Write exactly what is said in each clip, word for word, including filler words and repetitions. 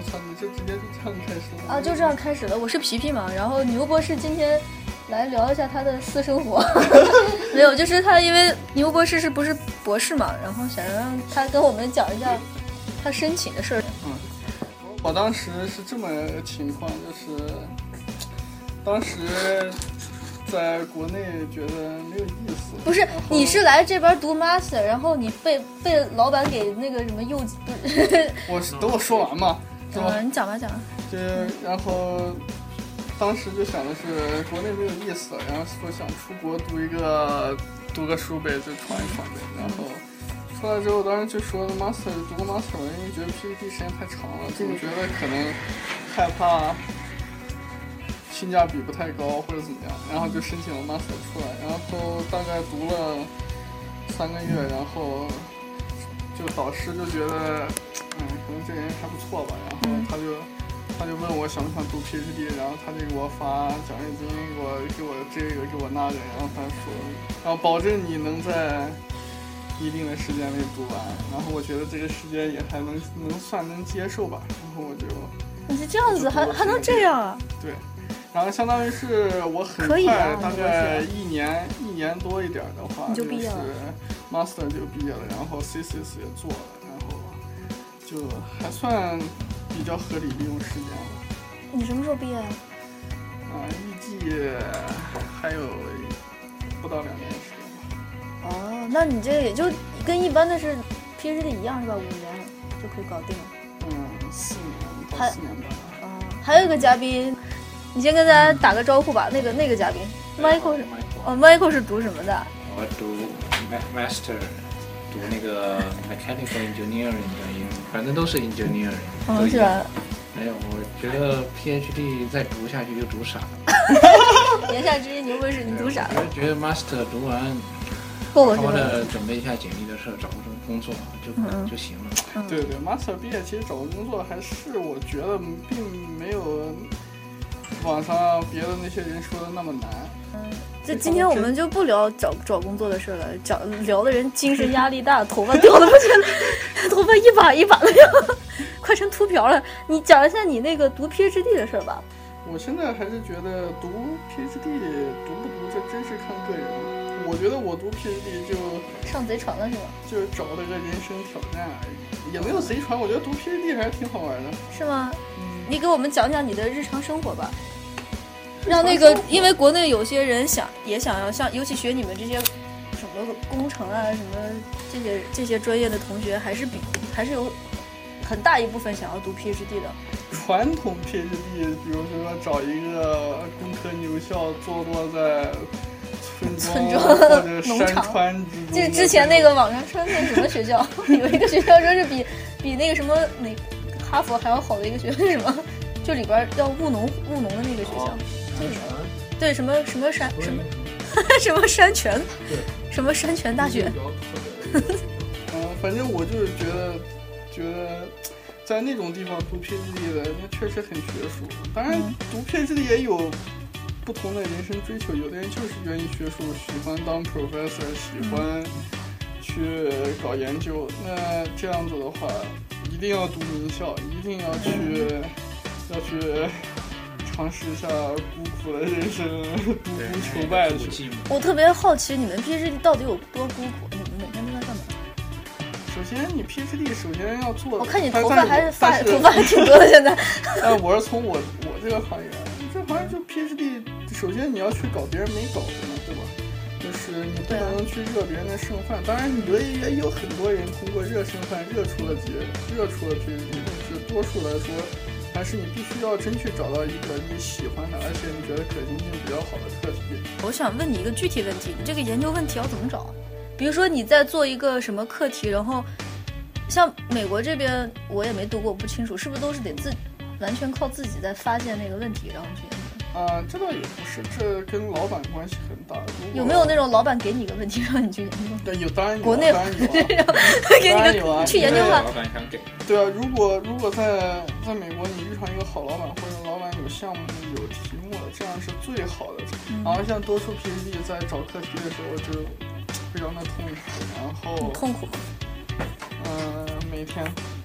操，你这直接就这样开始了啊？就这样开始了。我是皮皮嘛，然后牛博士今天来聊一下他的私生活。没有，就是他因为牛博士是不是博士嘛，然后想让他跟我们讲一下他申请的事儿。 嗯，我当时是这么情况，就是当时在国内觉得没有意思。 不是，你是来这边读 master， 然后你被被老板给那个什么诱挤。 我等我说完嘛，是吧？ 嗯，你讲吧讲吧。 就然后当时就想的是国内没有意思，然后说想出国读一个读个书呗，就闯一闯呗。然后出来之后，当时就说 master 读个 master， 因为觉得 P H D 时间太长了，总觉得可能害怕性价比不太高或者怎么样，然后就申请了 master 出来，然后大概读了三个月，然后就导师就觉得，嗯，可能这人还不错吧，然后他就他就问我想不想读 P H D， 然后他就给我发奖学金，给我给我这个给我那个，然后他说，然后保证你能在一定的时间内读完，然后我觉得这个时间也还能能算能接受吧，然后我就你是这样子还还能这样啊？ 对。然后相当于是我很快，啊、大概一年一年多一点的话， 你就毕业了， 就是 master 就毕业了，然后 thesis 也做了，然后就还算比较合理利用时间了。 你什么时候毕业啊？ 啊，预计还有不到两年时间吧。哦，那你这也就跟一般的是 P H D 一样是吧？五年就可以搞定了。 嗯，四年到四年吧。 啊、哦，还有一个嘉宾。你先跟大家打个招呼吧。那个那个嘉宾 ，Michael 是哦 ，Michael 是读什么的？ 我读 master， 读那个 mechanical engineering 的，反正都是 engineering。 嗯，是吧？ 没有，我觉得 PhD 再读下去就读傻了。 言下之意，牛博士你读傻了？ 我觉得 master 读完， 够了是吧？ 好好的准备一下简历的事，找个工作就、嗯、就行了。 嗯、 对对 ，master 毕业其实找个工作还是我觉得并没有网上别的那些人说的那么难。 嗯，这今天我们就不聊找找工作的事了，找聊的人精神压力大，头发掉的不行了，头发一把一把的呀，快成秃瓢了。你讲一下你那个读 P H D 的事吧。 我现在还是觉得读 P H D 读不读，这真是看个人。我觉得我读 P H D 就上贼船了是吧？ 就是找了个人生挑战而已，也没有贼船。我觉得读 P H D 还是挺好玩的。 是吗？嗯，你给我们讲讲你的日常生活吧。让那个，因为国内有些人想也想要像，尤其学你们这些什么工程啊，什么这些这些专业的同学，还是比还是有很大一部分想要读 P H D 的。 传统 P H D， 比如说找一个工科牛校，坐落在村庄或者山川之中。 就之前那个网上说那什么学校，有一个学校说是比比那个什么那哈佛还要好的一个学校，是什么？就里边要务农务农的那个学校。对，什么什么山什么什么山泉， 对， 什么山泉大学。 嗯、呃，反正我就是觉得，觉得在那种地方读 P H D 的，那确实很学术。当然，读 P H D 也有不同的人生追求，有的人就是愿意学术，喜欢当 professor， 喜欢去搞研究。那这样子的话，一定要读名校，一定要去要去。尝试一下孤苦的人生，独孤求败去。 我特别好奇，你们 P H D 到底有多孤苦？你们每天都在干嘛？ 首先，你 P H D 首先要做， 我看你头发还是发，头发还挺多的。现在， 但我是从我我这个行业，这行业就 P H D， 首先你要去搞别人没搞的嘛，对吧？就是你不能去热别人的剩饭。当然，也也有很多人通过热剩饭热出了结，热出了 P H D， 但是多数来说。但是你必须要真去找到一个你喜欢的，而且你觉得可行性比较好的课题。 我想问你一个具体问题，你这个研究问题要怎么找？比如说你在做一个什么课题，然后像美国这边我也没读过，我不清楚是不是都是得自完全靠自己在发现那个问题，然后去研究。 啊、呃，这倒也不是，这跟老板关系很大。 有没有那种老板给你个问题让你去研究？ 对，有，当然有， 国内当然有、啊， 给你个、 啊、 去研究吧。 老板想给。 对啊，如果如果在在美国你遇上一个好老板，或者老板有项目有题目的，这样是最好的。嗯、然后像多数 P H D 在找课题的时候就非常的痛苦，然后痛苦。 嗯、呃，每天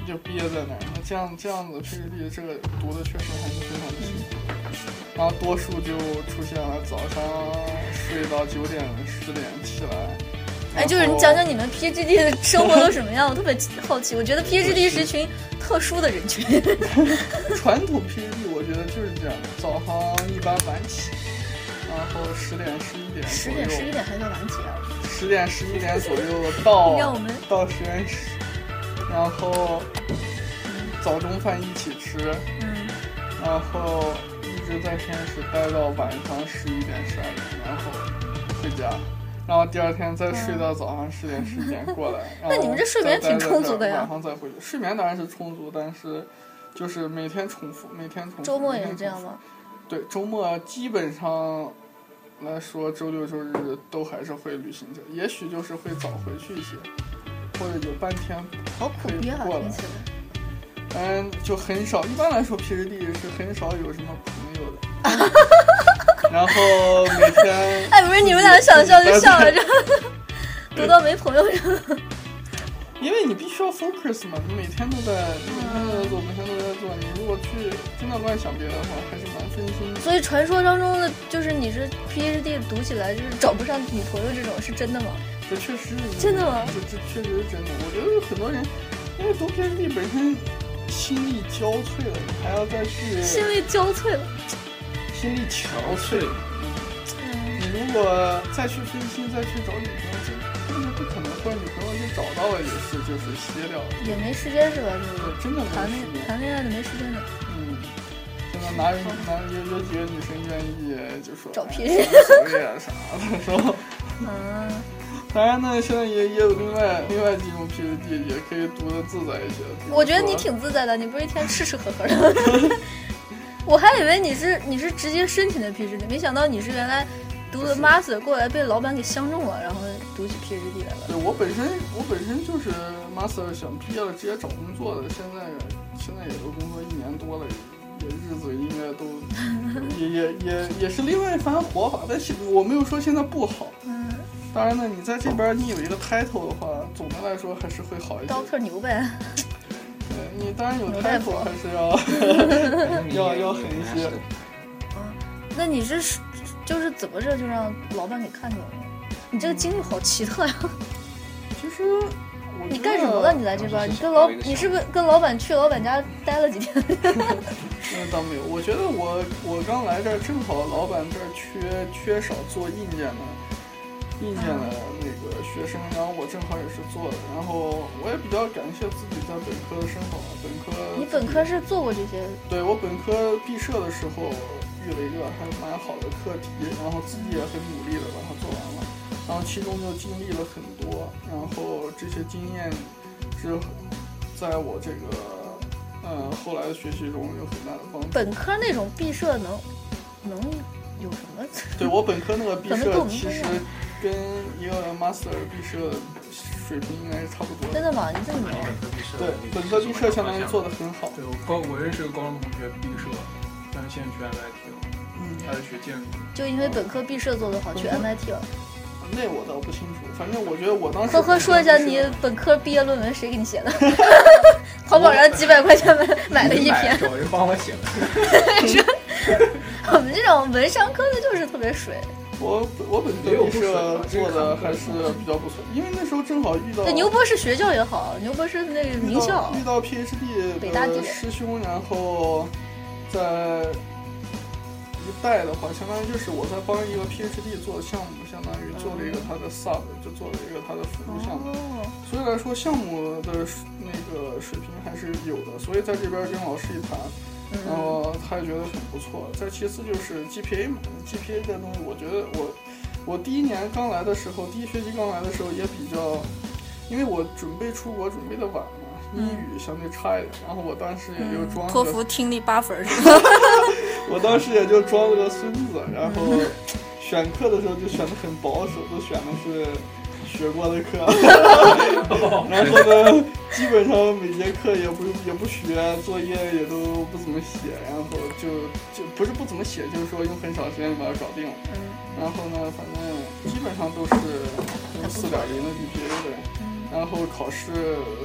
就憋在那儿。那这样这样子 P H D 这个读的确实还是非常的辛苦。然后多数就出现了早上睡到九点十点起来。 哎，就是你讲讲你们 P H D 的生活都什么样？我特别好奇。我觉得 P H D 是一群特殊的人群。 传统 P H D 我觉得就是这样的，早上一般晚起，然后十点十一点十点十一点还叫晚起啊？ 十点十一点左右到让我们到实验室，然后早中饭一起吃， 嗯， 然后一直在实验室待到晚上十一点十二点，然后回家。然后第二天再睡到早上十点十一点过来。 那你们这睡眠挺充足的呀。 晚上再回去，睡眠当然是充足，但是就是每天重复，每天重复。 周末也是这样吗？ 对，周末基本上来说，周六周日都还是会旅行者，也许就是会早回去一些，或者有半天好苦逼啊， 过来。嗯，就很少，一般来说 P H D 是很少有什么朋友的。然后每天， 哎，不是你们俩想笑就笑了，这读到没朋友这。 因为你必须要 focus 嘛，你每天都在，你每天都在做，每天都在做。你如果去真的乱想别的话，还是蛮分心的。 所以传说当中的就是你是 P H D 读起来就是找不上女朋友这种是真的吗？ 这确实是真的吗？ 这这确实是真的。我觉得很多人因为读 P H D 本身心力交瘁了，你还要再去心力交瘁了。 心力憔悴，你如果再去分心，再去找女朋友，这根本不可能。或者女朋友就找到了，也是就是歇掉了， 也没时间是吧？就是真的谈恋谈恋爱的没时间的。 嗯，现在哪有哪有有几个女生愿意就说找 P H D 所谓啊啥的说。 嗯。 当然呢，现在也也有另外另外几种 P H D 也可以读得自在一些。 我觉得你挺自在的，你不是一天吃吃喝喝的。我还以为你是你是直接申请的 P H D， 没想到你是原来读的 master 过来被老板给相中了，然后读起 P H D 来了。 对，我本身我本身就是 master 想毕业了直接找工作的，现在现在也都工作一年多了，也日子应该都也也也也是另外一番活法。但是我没有说现在不好。嗯。当然呢，你在这边你有一个 title 的话，总的来说还是会好一些。 doctor 牛呗。 对，你当然有 title 还是要要要狠一些。 嗯，那你是就是怎么着就让老板给看中了？你这个经历好奇特呀！ 其实我你干什么了？你来这边，你跟老你是不是跟老板去老板家待了几天？ 那倒没有，我觉得我我刚来这儿正好老板这儿缺缺少做硬件的。硬件的那个学生，然后我正好也是做的，然后我也比较感谢自己在本科的生活。本科你本科是做过这些？ 对，我本科毕设的时候遇了一个还蛮好的课题，然后自己也很努力的把它做完了，然后其中就经历了很多，然后这些经验是在我这个呃后来的学习中有很大的帮助。 本科那种毕设能能有什么？ 对，我本科那个毕设其实跟一个 master 毕设水平应该是差不多的。 真的吗？你这么牛？ 对，本科毕设相当于做得很好。 对，我高我认识个高中同学毕设，但是现在去 M I T 了，嗯，他是学建筑。 就因为本科毕设做得好，去 M I T 了。 那我倒不清楚，反正我觉得我当时。 呵呵，说一下你本科毕业论文谁给你写的？淘宝上几百块钱买买了一篇。 有人帮我写的。 我们这种文商科的就是特别水。 我我本科毕设做的还是比较不错，因为那时候正好遇到。 对，牛博士学校也好，牛博士那个名校。 遇到 P H D 的师兄，然后在一带的话，相当于就是我在帮一个 P H D 做的项目，相当于做了一个他的 sub， 就做了一个他的辅助项目。哦、所以来说，项目的那个水平还是有的，所以在这边跟老师一谈。然后他也觉得很不错。再其次就是 G P A 嘛 ，G P A 这东西，我觉得我我第一年刚来的时候，第一学期刚来的时候也比较，因为我准备出国准备的晚嘛，英语相对差一点，然后我当时也就装、嗯、 托福听力八分是吧？ 我当时也就装了个孙子，然后选课的时候就选的很保守，都选的是学过的课，然后呢，基本上每节课也不也不学，作业也都不怎么写，然后就就不是不怎么写，就是说用很少时间把它搞定了。嗯。然后呢，反正基本上都是四点零的 G P A 的，然后考试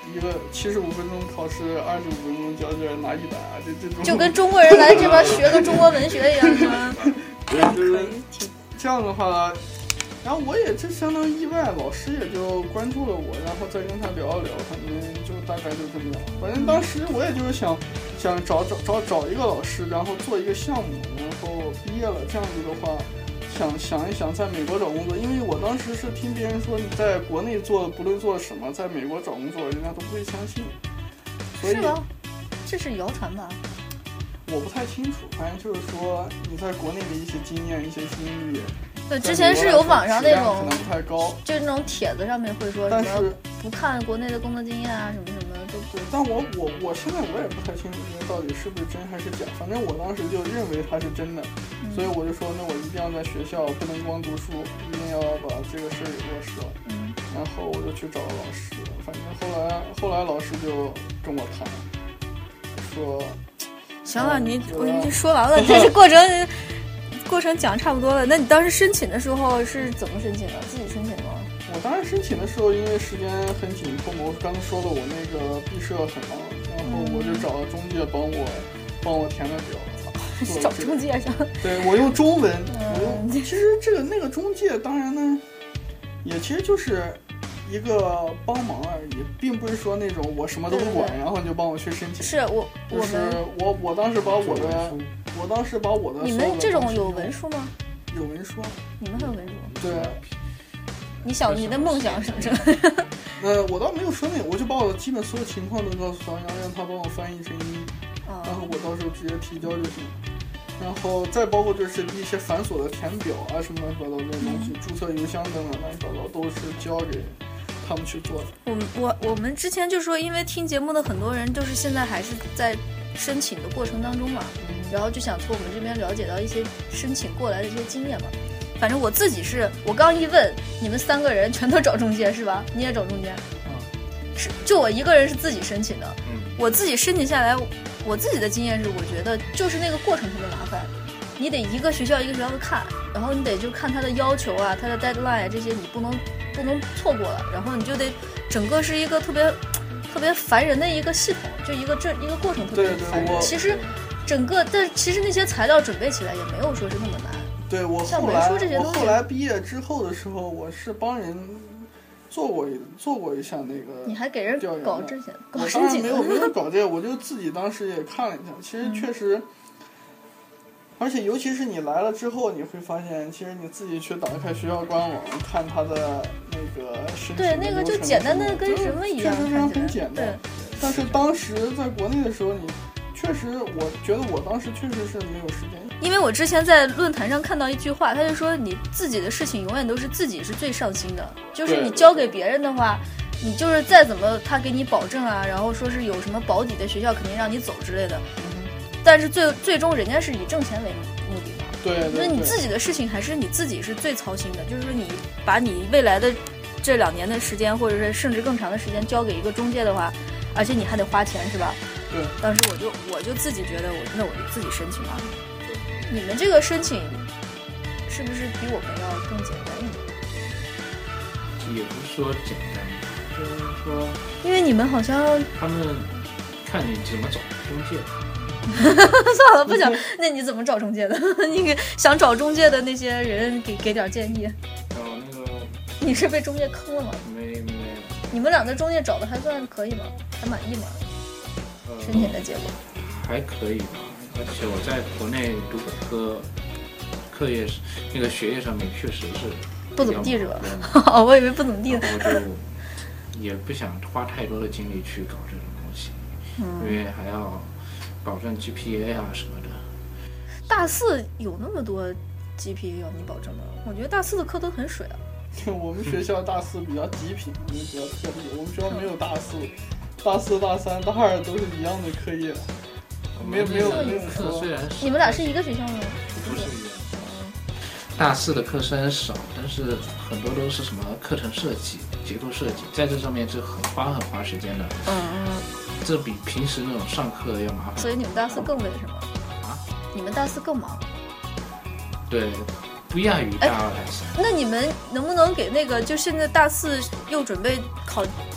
一个七十五分钟考试，二十五分钟交卷拿一百啊，这这种就跟中国人来这边学个中国文学一样吗？ 对，就是这样的话。然后我也就相当意外，老师也就关注了我，然后再跟他聊一聊，反正就大概就这么样。反正当时我也就是想想找找找找一个老师，然后做一个项目，然后毕业了，这样子的话，想想一想在美国找工作，因为我当时是听别人说你在国内做不论做什么，在美国找工作，人家都不会相信。所以是吗？这是谣传吧？ 我不太清楚，反正就是说你在国内的一些经验、一些经历。 对，之前是有网上那种， 可能不太高， 就是那种帖子上面会说什么不看国内的工作经验啊，什么什么都不。 但我我我现在我也不太清楚这个到底是不是真还是假，反正我当时就认为它是真的，嗯、所以我就说那我一定要在学校不能光读书，一定要把这个事儿给落实了。嗯，然后我就去找了老师，反正后来后来老师就跟我谈，说行了，你我已经说完了，这是过程。过程讲差不多了，那你当时申请的时候是怎么申请的？自己申请的吗？ 我当时申请的时候，因为时间很紧迫嘛，我刚才说了我那个毕设很忙，然后我就找了中介帮我、嗯、帮我填了表。 找中介上？ 对，我用中文。嗯、我用其实这个那个中介，当然呢，也其实就是一个帮忙而已，并不是说那种我什么都不管，然后你就帮我去申请。 是我， 就是我我当时把我的。我当时把我的你们这种有文书吗？ 有文书， 你们还有文书？ 对。 你想你的梦想什么什么？ 呃，我倒没有说那个，我就把我的基本所有情况都告诉他，然后让他帮我翻译成英语，哦、然后我到时候直接提交就行。然后再包括就是一些繁琐的填表啊什么乱七八糟这种东西，嗯、注册邮箱等等乱七八糟都是交给他们去做的。 我们我我们之前就说，因为听节目的很多人就是现在还是在申请的过程当中嘛。然后就想从我们这边了解到一些申请过来的一些经验嘛。反正我自己是，我刚一问，你们三个人全都找中介是吧？你也找中介？ 嗯， 是，就我一个人是自己申请的。嗯，我自己申请下来，我自己的经验是，我觉得就是那个过程特别麻烦，你得一个学校一个学校的看，然后你得就看他的要求啊，他的 deadline 啊这些你不能不能错过了，然后你就得整个是一个特别特别烦人的一个系统，就一个这一个过程特别烦人。其实。整个，但其实那些材料准备起来也没有说是那么难。 对，我后来我后来毕业之后的时候，我是帮人做过一做过一下那个。 你还给人搞这些？搞我当然没有没有搞这个，我就自己当时也看了一下，其实确实，嗯、而且尤其是你来了之后，你会发现，其实你自己去打开学校官网看它的那个申请的流程， 对，那个就简单的跟什么一样， 确实非常很简单。但是当时在国内的时候，你。确实，我觉得我当时确实是没有时间， 因为我之前在论坛上看到一句话，他就说你自己的事情永远都是自己是最上心的，就是你交给别人的话，你就是再怎么他给你保证啊，然后说是有什么保底的学校肯定让你走之类的，嗯、但是最最终人家是以挣钱为目的嘛， 对， 所以你自己的事情还是你自己是最操心的，就是说你把你未来的这两年的时间，或者是甚至更长的时间交给一个中介的话，而且你还得花钱，是吧？ 对， 当时我就我就自己觉得我那我就自己申请吧。你们这个申请是不是比我们要更简单一点？ 也不是说简单，就是说， 因为你们好像他们看你怎么找中介。 算了，不讲。那你怎么找中介的？你给想找中介的那些人给给点建议。 找那个。 你是被中介坑了吗？ 没没。 你们俩的中介找的还算可以吗？还满意吗？申请的结果还可以吧，而且我在国内读本科，课业那个学业上面确实是不怎么地是吧？哦，我以为不怎么地呢。 我就也不想花太多的精力去搞这种东西，嗯、因为还要保证 G P A 啊什么的。 大四有那么多 G P A 要你保证吗？我觉得大四的课都很水啊。 我们学校大四比较极品，比较特别。我们学校没有大四。大四、大三、大二都是一样的课业，没有没有没有课。虽然你们俩是一个学校吗？ 不是一个。大四的课虽然少，但是很多都是什么课程设计、结构设计，在这上面是很花很花时间的。 嗯嗯。 这比平时那种上课要麻烦。 所以你们大四更累是吗？ 啊？ 你们大四更忙？ 对。不亚于大二大三。 那你们能不能给那个就现在大四又准备考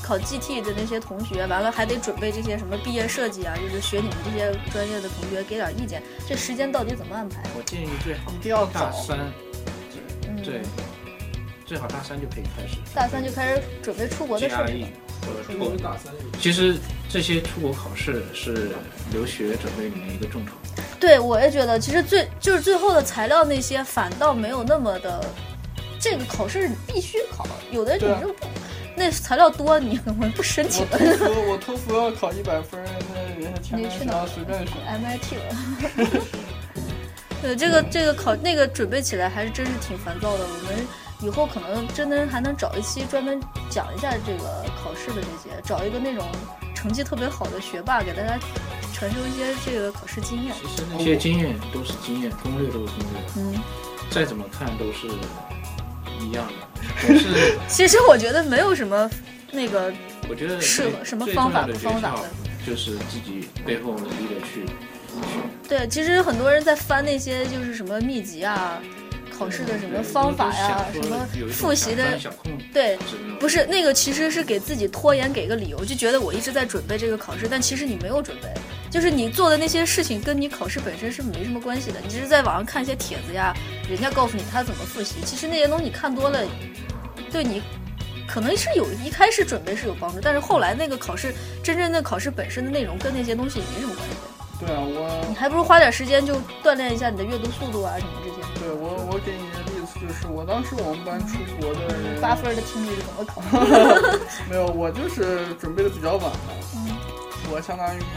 考 G T 的那些同学，完了还得准备这些什么毕业设计啊，就是学你们这些专业的同学给点意见，这时间到底怎么安排？ 我建议最好一定要大早三，对对，最好大三就可以开始。 大三就开始准备出国的事儿。 G R E 出国大三。 其实这些出国考试是留学准备里面一个重头。 对，我也觉得，其实最就是最后的材料那些反倒没有那么的，这个考试你必须考，有的你就不，那材料多你可能不申请。 我托福我托福要考一百分，那人家前面学校随便选 M I T 了。对，这个这个考那个准备起来还是真是挺烦躁的。我们以后可能真的还能找一期专门讲一下这个考试的这些，找一个那种成绩特别好的学霸，给大家传授一些这个考试经验。 其实那些经验都是经验，攻略都是攻略， 嗯， 再怎么看都是一样的。总是， 其实我觉得没有什么那个， 我觉得适合什么方法不方法的， 就是自己背后努力的去。 对，其实很多人在翻那些就是什么秘籍啊。考试的什么方法呀，什么复习的，对，不是那个，其实是给自己拖延，给个理由，就觉得我一直在准备这个考试，但其实你没有准备，就是你做的那些事情跟你考试本身是没什么关系的，你只是在网上看一些帖子呀，人家告诉你他怎么复习，其实那些东西你看多了，对你可能是有一开始准备是有帮助，但是后来那个考试真正的考试本身的内容跟那些东西也没什么关系。 对啊，我你还不如花点时间就锻炼一下你的阅读速度啊什么这些。 对我，我给你的例子就是，我当时我们班出国的人八分的听力是怎么考？ 没有，我就是准备的比较晚的。 嗯， 我相当于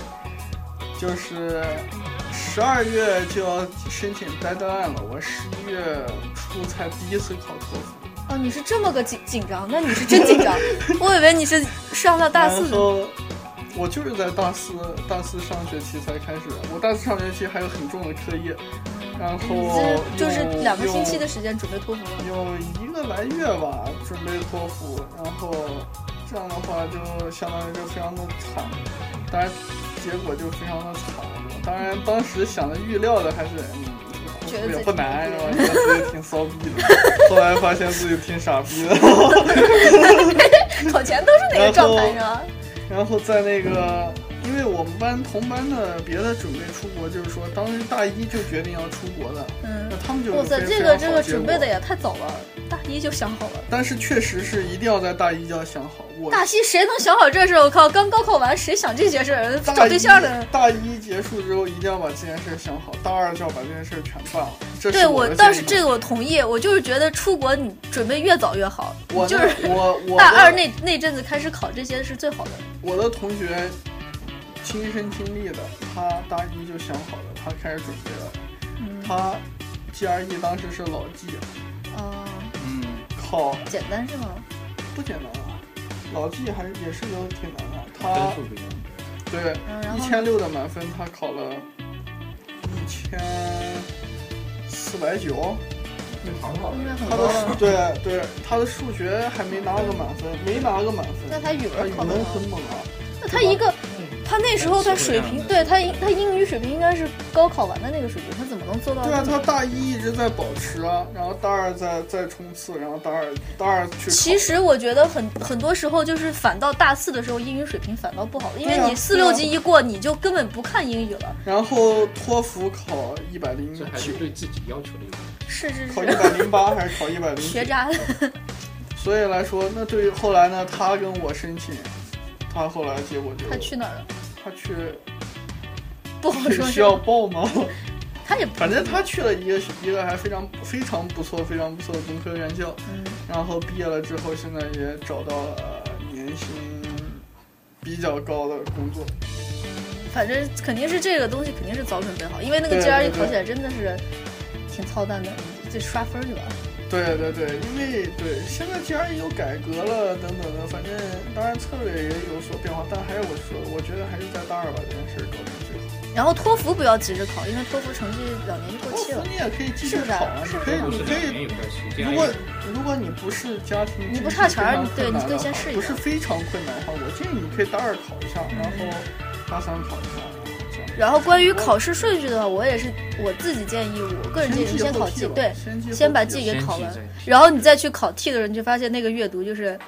就是十二月就要申请 deadline 了，我十一月初才第一次考托福。 哦，你是这么个紧紧张，那你是真紧张。我以为你是上到大四。 我就是在大四大四上学期才开始，我大四上学期还有很重的课业，然后就是两个星期的时间准备托福， 有一个来月吧准备托福，然后这样的话就相当于就非常的惨，当然结果就非常的惨。当然当时想的预料的还是嗯，托福也不难，是吧？觉得自己挺骚逼的，后来发现自己挺傻逼的。 考前都是那个状态是吧？ 然后在那个，因为我们班同班的别的准备出国，就是说当时大一就决定要出国的，嗯，那他们就哇塞，这个这个准备的也太早了，大一就想好了。但是确实是一定要在大一就要想好。我大一谁能想好这事？我靠，刚高考完谁想这些事儿？找对象的。 大一结束之后一定要把这件事想好，大二就要把这件事全办了。这对我倒是这个我同意，我就是觉得出国你准备越早越好。 我就是我我大二那那阵子开始考这些是最好的。 我的同学亲身经历的，他大一就想好了，他开始准备了。嗯、他 G R E 当时是老纪。 哦。 嗯。考。 简单是吗？ 不简单啊，老纪还是也是有挺难的。他对一千六的满分，他考了一千四百九。 很好， 他的对对，他的数学还没拿个满分，没拿个满分。 那他语文语文很猛啊。 那他一个，他那时候他水平，对他他英语水平应该是高考完的那个水平，他怎么能做到？ 对啊，他大一一直在保持啊，然后大二再再冲刺，然后大二大二去。 其实我觉得很很多时候就是反到大四的时候，英语水平反倒不好，因为你四六级一过，你就根本不看英语了。 然后托福考一百零九， 这还是对自己要求的一个。 是是是。 考一百零八还是考一百零九？ 学渣。 所以来说，那对于后来呢，他跟我申请。他后来结果就他去哪儿了？ 他去不好说。 需要报吗？ 他也反正他去了一个一个还非常非常不错、非常不错的工科院校， 嗯， 然后毕业了之后，现在也找到了年薪比较高的工作。 反正肯定是这个东西肯定是早准备好，因为那个 G R E 考起来真的是挺操蛋的，就刷分去吧。 对对对，因为对现在 G R E 有改革了等等的，反正当然策略也有所变化，但还是我说，我觉得还是在大二把这件事搞定最好。 然后托福不要急着考，因为托福成绩两年就过期了。 托福你也可以继续考啊，你可以你可以，如果如果你不是家庭你不差钱，对，你可以先试一下。 不是非常困难的话，我建议你可以大二考一下，然后大三考一下。 然后关于考试顺序的话，我也是我自己建议，我个人建议先考 G， 对，先把 G 给考完，然后你再去考 T 的时候，你就发现那个阅读就是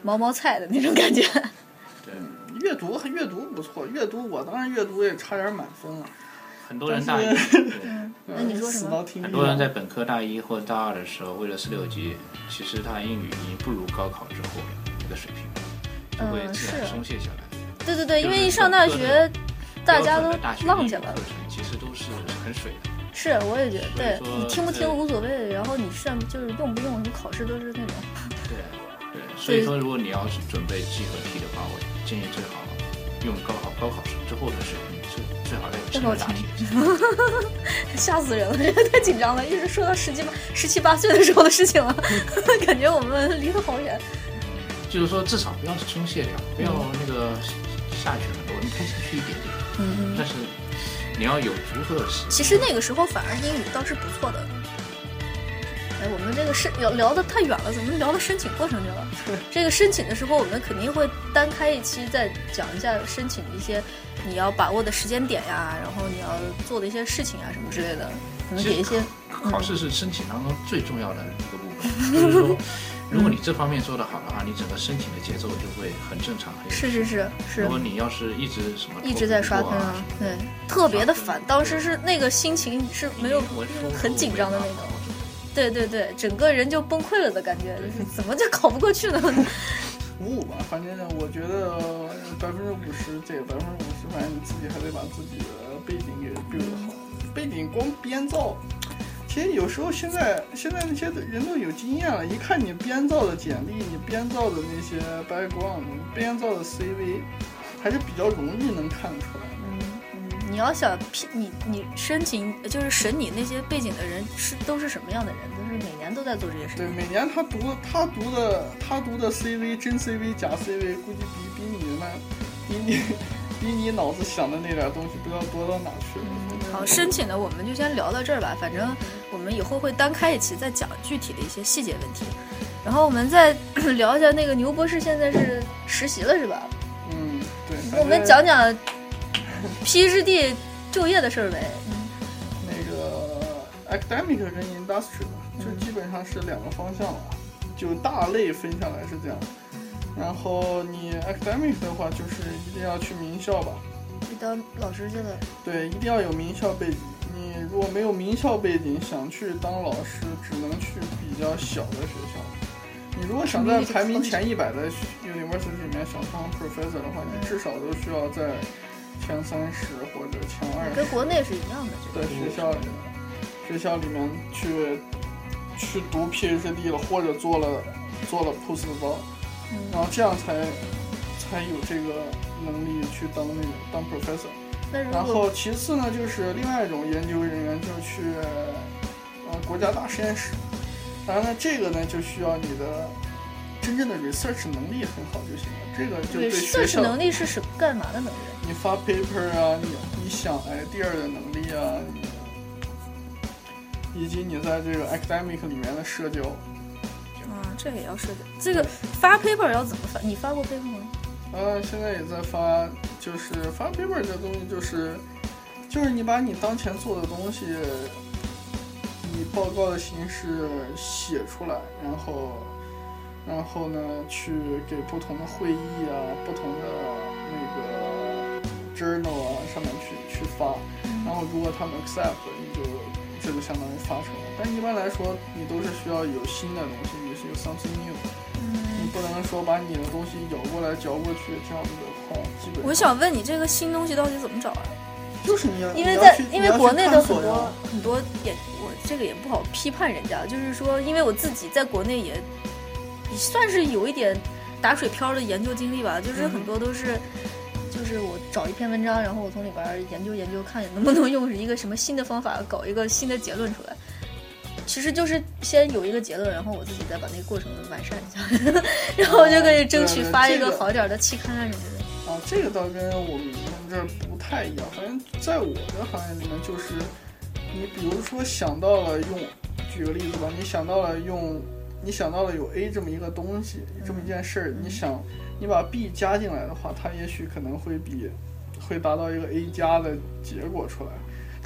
毛毛菜的那种感觉。 对， 阅读阅读不错，阅读我当然阅读也差点满分了。 很多人大一， 嗯，那你说什么？ 很多人在本科大一或者大二的时候，为了四六级，其实他英语已经不如高考之后那个水平，就会自然松懈下来。 嗯、对对对，因为一上大学，大家都浪下来了。 课程其实都是很水的。 是，我也觉得，对你听不听无所谓，然后你上就是用不用，你考试都是那种。 对对，所以说如果你要是准备记和题的话，我建议最好用高考高考之后的水平。最好在上个大学， 吓死人了！这个太紧张了，一直说到十七八、十七八岁的时候的事情了，感觉我们离得好远。 就是说，至少不要松懈掉，不要那个下去很多，你可以下去一点点，嗯，但是你要有足够的时间。 其实那个时候反而英语倒是不错的。哎，我们这个申聊聊得太远了，怎么聊到申请过程去了？这个申请的时候，我们肯定会单开一期再讲一下申请一些你要把握的时间点呀，然后你要做的一些事情啊什么之类的，可能给一些。 考试是申请当中最重要的一个部分，就是说，如果你这方面做得好的话，你整个申请的节奏就会很正常。 是是是是。 如果你要是一直什么一直在刷分啊，对，特别的烦。当时是那个心情是没有很紧张的那种。对对对，整个人就崩溃了的感觉，就是怎么就考不过去呢？ 五五吧，反正我觉得百分之五十，这个百分之五十，反正你自己还得把自己的背景给 build 好。背景光编造，其实有时候现在现在那些人都有经验了，一看你编造的简历，你编造的那些 background， 你编造的 C V， 还是比较容易能看出来。 你要想你你申请就是审你那些背景的人是都是什么样的人？都是每年都在做这些事情。 对，每年他读他读的他读的 C V 真 C V 假 C V， 估计比比你们比你比你脑子想的那点东西不知道多到哪去了。 嗯、好，申请的我们就先聊到这儿吧，反正我们以后会单开一期再讲具体的一些细节问题。然后我们再聊一下那个牛博士现在是实习了是吧？ 嗯，对。 我们讲讲。P H D 就业的事儿呗， 嗯，那个 academic 跟 industry 吧，就基本上是两个方向了，就大类分下来是这样。然后你 academic 的话，就是一定要去名校吧， 你当老师去了。 对，一定要有名校背景。你如果没有名校背景，想去当老师，只能去比较小的学校。你如果想在排名前一百的 university 里面想当 professor 的话，你至少都需要在前三十或者前二十， 跟国内是一样的。 在学校里面，学校里面去去读 P H D 了，或者做了做了 postdoc，嗯，然后这样才才有这个能力去当那个当 professor。然后其次呢，就是另外一种研究人员，就去呃国家大实验室。当然呢，这个呢就需要你的真正的 research 能力很好就行了。这个就对学校 research 能力是什么干嘛的能力？ 你发 paper 啊，你你想 idea 的能力啊，以及你在这个 academic 里面的社交。 啊，这也要社交。这个发 paper 要怎么发？你发过 paper 吗？ 呃，现在也在发，就是发 paper 这东西，就是就是你把你当前做的东西，以报告的形式写出来，然后然后呢，去给不同的会议啊、不同的那个 journal 啊上面去去发，然后如果他们 accept， 你就这就相当于发出来。但一般来说，你都是需要有新的东西，你是有 something new，你不能说把你的东西咬过来嚼过去这样子的话，基本。 我想问你，这个新东西到底怎么找啊？ 就是你要， 因为在因为国内的很多很多也，我这个也不好批判人家，就是说，因为我自己在国内也。也算是有一点打水漂的研究经历吧，就是很多都是，嗯、就是我找一篇文章，然后我从里边研究研究，看能不能用一个什么新的方法搞一个新的结论出来。其实就是先有一个结论，然后我自己再把那个过程完善一下，然后就可以争取发一个好一点的期刊啊什么的。 啊，这个倒跟我们这儿不太一样，反正在我的行业里面，就是你比如说想到了用，举个例子吧，你想到了用。你想到了有 A 这么一个东西，这么一件事儿，你想你把 B 加进来的话，它也许可能会比会达到一个 A 加的结果出来。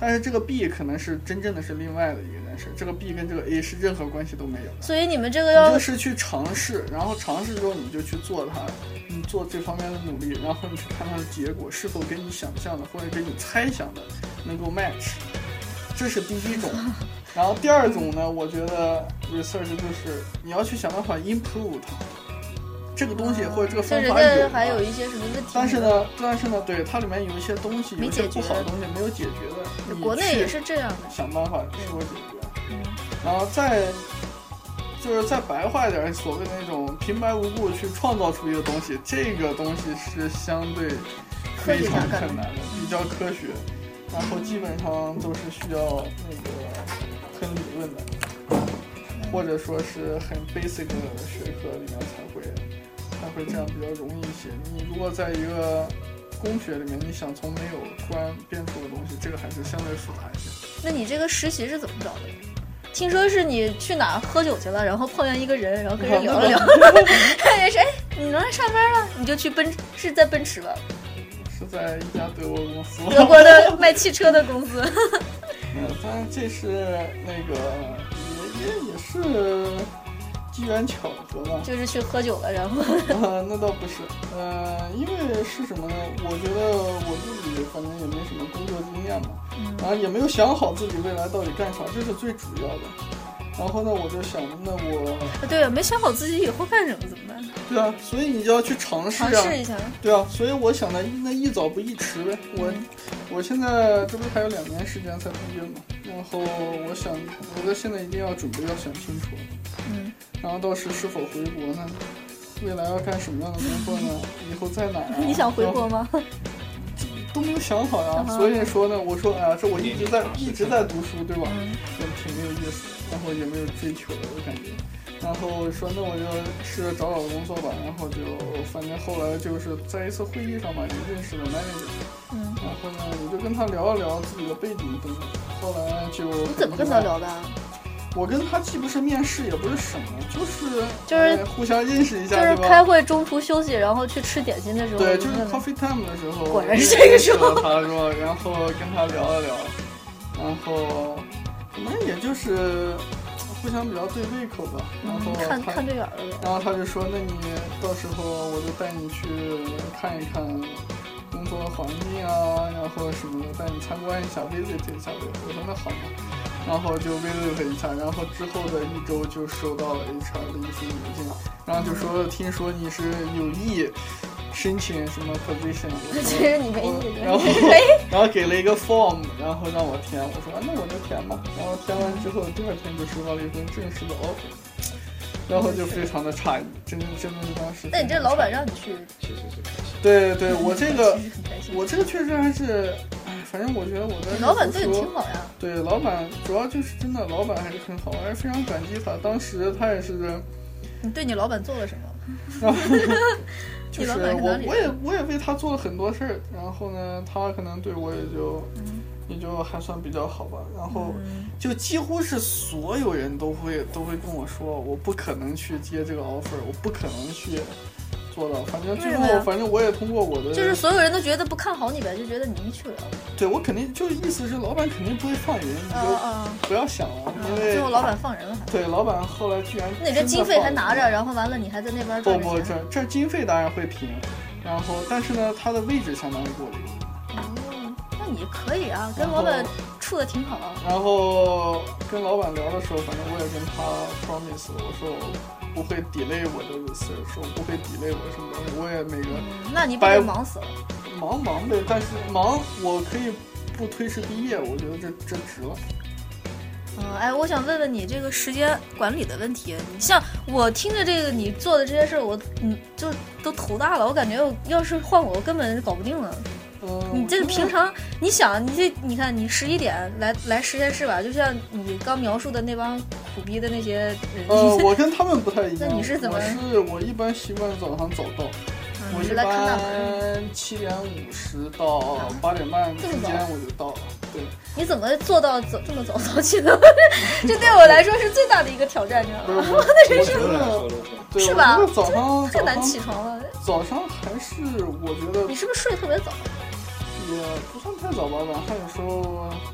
但是这个 B 可能是真正的是另外的一个人事，这个 B 跟这个 A 是任何关系都没有的。 所以你们这个要你就是去尝试，然后尝试之后你就去做它，你做这方面的努力，然后你去看它的结果是否跟你想象的或者跟你猜想的能够 match， 这是第一种。然后第二种呢，我觉得 research 就是你要去想办法 improve 它。这个东西或者这个方法有， 还有一些什么问题？ 但是呢，但是呢，对它里面有一些东西，有一些不好的东西没有解决的。 国内也是这样的， 想办法是否解决。嗯，然后再就是再白话一点，所谓的那种平白无故去创造出一个东西，这个东西是相对非常困难的，比较科学，然后基本上都是需要那个很理论的，或者说是很 basic 的学科里面才会。才会这样比较容易一些。你如果在一个工学里面，你想从没有突然变出的东西，这个还是相对复杂一些。 那你这个实习是怎么找的？听说是你去哪喝酒去了，然后碰见一个人，然后跟人聊了聊，也是哎，你能来上班了，你就去奔，是在奔驰吧？ 是在一家德国公司， 德国的卖汽车的公司。 嗯，当然这是那个也也也是。机缘巧合吧， 就是去喝酒了，然后啊，那倒不是，呃，因为是什么呢？我觉得我自己反正也没什么工作经验嘛，嗯、然后也没有想好自己未来到底干啥，这是最主要的。然后呢，我就想，那我对啊，没想好自己以后干什么怎么办？ 对啊，所以你就要去尝试啊， 尝试一下。 对啊，所以我想的那一早不一迟呗。我、嗯、我现在这不是还有两年时间才毕业嘛，然后我想，我在现在一定要准备，要想清楚。 嗯。 然后到时是否回国呢？未来要干什么样的工作呢？以后在哪儿、啊？ 你想回国吗？ 都没有想好呀。Uh-huh. 所以说呢，我说哎呀，这我一直在一直在读书，对吧？ 嗯， 也挺没有意思，然后也没有追求的，我感觉。然后说那我就试着找找工作吧。然后就反正后来就是在一次会议上嘛，也认识了 manager。 嗯。 然后呢，我就跟他聊一聊自己的背景等等。后来就你怎么跟他聊的？ 我跟他既不是面试，也不是什么，就是就是、 呃、互相认识一下， 就是开会中途休息，然后去吃点心的时候， 对，就是 coffee time 的时候， 果然是这个时候， 他说，然后跟他聊了聊，然后可能也就是互相比较对胃口吧，然后他、嗯、看看对眼了， 然后他就说，那你到时候我就带你去看一看工作环境啊，然后什么的，带你参观一下 visit 一下呗。我说那好嘛。然后就 visit 一下，然后之后的一周就收到了 H R 的一封邮件，然后就说听说你是有意申请什么 position， 其实你没意， 然后然后给了一个 form， 然后让我填，我说、啊、那我就填吧。然后填完之后，第二天就收到了一份正式的 offer， 然后就非常的诧异，真真的是当时。 那你这老板让你去， 其实是开心。 对对，我这个我这个确实还是。反正我觉得我的老板对你挺好呀。 对，老板主要就是真的，老板还是很好，我还是非常感激他。当时他也是。 你对你老板做了什么？ 然后就是我，我也我也为他做了很多事儿。然后呢，他可能对我也就、嗯、也就还算比较好吧。然后就几乎是所有人都会都会跟我说，我不可能去接这个 offer， 我不可能去。做到，反正最后，反正我也通过我的， 就是所有人都觉得不看好你呗，就觉得你没去了。 对，我肯定就是意思是老板肯定不会放人，你就不要想了， 啊、 因为最后老板放人了还。 对，老板后来居然那你这经费还拿着，然后完了你还在那边赚。不不，这这经费当然会平，然后但是呢，他的位置相当于给我留。 哦，那你可以啊，跟老板处的挺好。 然后跟老板聊的时候，反正我也跟他 promise， 我说我。不会 delay 我的 research， 我不会 delay 我什么东西，我也每个、 嗯。那你不会忙死了？ 忙忙呗，但是忙我可以不推迟毕业，我觉得这这值了。 嗯，哎，我想问问你这个时间管理的问题。你像我听着这个你做的这些事儿，我嗯就都头大了。我感觉我要是换我，我根本搞不定了。 嗯， 你这个平常你想，你这你看你十一点来来实验室吧，就像你刚描述的那帮苦逼的那些人。 呃，我跟他们不太一样。 那你是怎么？ 我是我一般习惯早上早到。 嗯、 我一般七点五十到八点半之间我就到了。对， 你怎么做到早这么早早起的？这对我来说是最大的一个挑战，你知道吗？我那真是，是吧？ 早上太难起床了。 早上还是我觉得你是不是睡得特别早？ 也不算太早吧，晚上有时候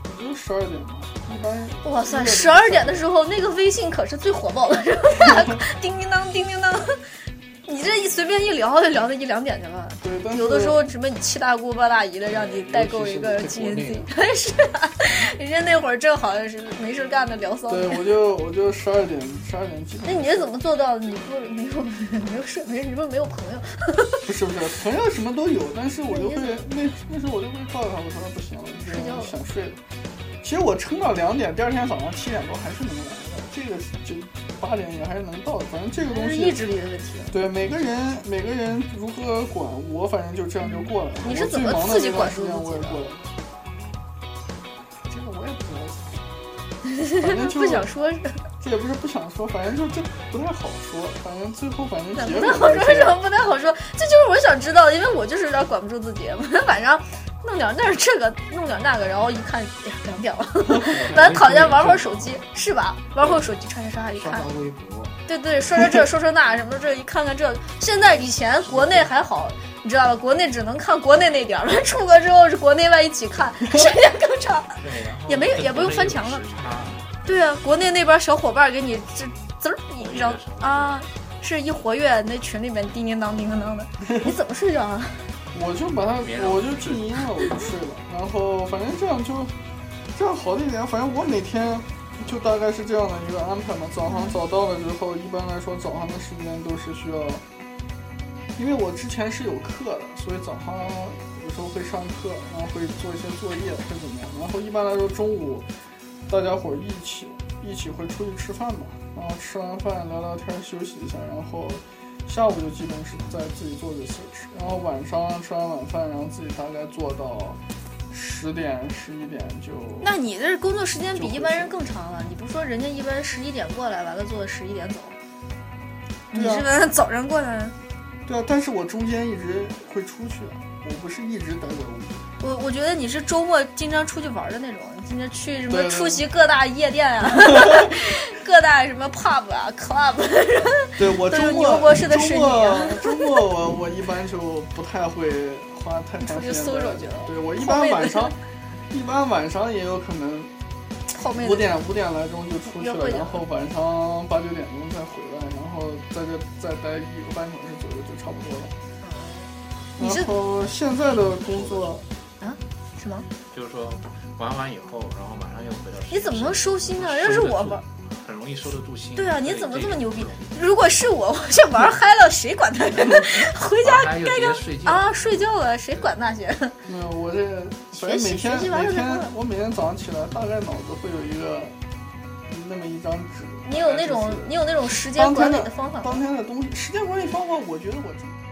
十二点嘛，一般。 哇塞，十二点的时候那个微信可是最火爆的，叮叮当，叮叮当。你这一随便一聊就聊到一两点去了。 对，但是有的时候什么你七大姑八大姨的让你代购一个 G N Z， 是啊，人家那会儿正好是没事干的聊骚。 对，我就我就十二点十二点基本。 那你是怎么做到的？你不没有没有睡没你不是没有朋友？ 不是不是，朋友什么都有，但是我就会那那时候我就会告诉他，我说不行了，我想睡了。其实我撑到两点，第二天早上七点多还是能来的，这个就八点也还是能到的。反正这个东西是意志力的问题。 对，每个人每个人如何管，我反正就这样就过来了。 你是怎么自己管住自己的？ 我也过来了。这个我也不知道，反正就不想说是。 这也不是不想说，反正就这不太好说。反正最后反正结果不太好说，为什么不太好说？这就是我想知道的，因为我就是有点管不住自己。晚上弄点那这个，弄点那个，然后一看，哎呀，两点了。本来躺下玩会儿手机，是吧？玩会儿手机，刷刷刷，一看， 微博。 对对，说说这，说说那，什么这一看看这。现在以前国内还好，你知道吧？国内只能看国内那点儿，出国之后是国内外一起看，时间更长。也没也不用翻墙了。对啊，国内那边小伙伴给你这滋儿一扔啊，是一活跃那群里面叮叮当叮叮当的，你怎么睡觉啊？ 我就把它，我就静音了，我就睡了。然后反正这样就这样好一点。反正我每天就大概是这样的一个安排嘛。早上早到了之后，一般来说早上的时间都是需要，因为我之前是有课的，所以早上有时候会上课，然后会做一些作业，会怎么样。然后一般来说中午大家伙一起一起会出去吃饭嘛，然后吃完饭聊聊天休息一下，然后下午就基本是在自己做 research， 然后晚上吃完晚饭，然后自己大概做到十点十一点就。 那你这工作时间比一般人更长了，你不说人家一般十一点过来，完了做十一点走，你是不是早上过来？ 对啊，但是我中间一直会出去，我不是一直待在屋里。 我我觉得你是周末经常出去玩的那种，经常去什么出席各大夜店啊，各大什么 pub 啊 club。 对，我周末牛博士的身体、啊、 周末周末我我一般就不太会花太长时间搜手去了。 对，我一般晚上一般晚上也有可能五点五点来钟就出去了，然后晚上八九点钟再回来，然后在这再待一个半小时左右就差不多了。然后现在的工作啊，什么？ 就是说玩完以后，然后马上又回到。 你怎么能收心呢？要是我玩， 很容易收得住心。 对啊，你怎么这么牛逼？如果是我，我这玩嗨了，谁管他？回家该该睡觉啊，睡觉了，谁管那些？ 没有，我这反正每天每天我每天早上起来，大概脑子会有一个那么一张纸。 你有那种你有那种时间管理的方法吗？ 当天的东西，时间管理方法，我觉得我。